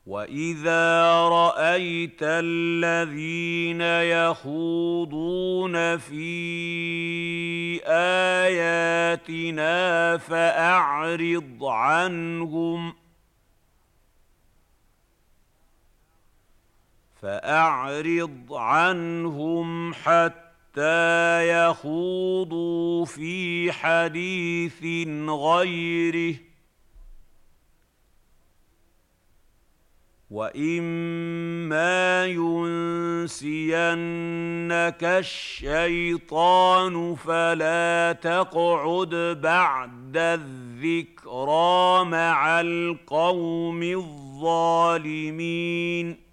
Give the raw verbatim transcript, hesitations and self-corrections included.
وَإِذَا رَأَيْتَ الَّذِينَ يَخُوضُونَ فِي آيَاتِنَا فَأَعْرِضْ عَنْهُمْ فَأَعْرِضْ عَنْهُمْ حَتَّىٰ يَخُوضُوا فِي حَدِيثٍ غَيْرِهِ ۚ وَإِمَّا يُنسِيَنَّكَ الشَّيْطَانُ فَلَا تَقْعُدْ بَعْدَ الذِّكْرَىٰ مَعَ الْقَوْمِ الظَّالِمِينَ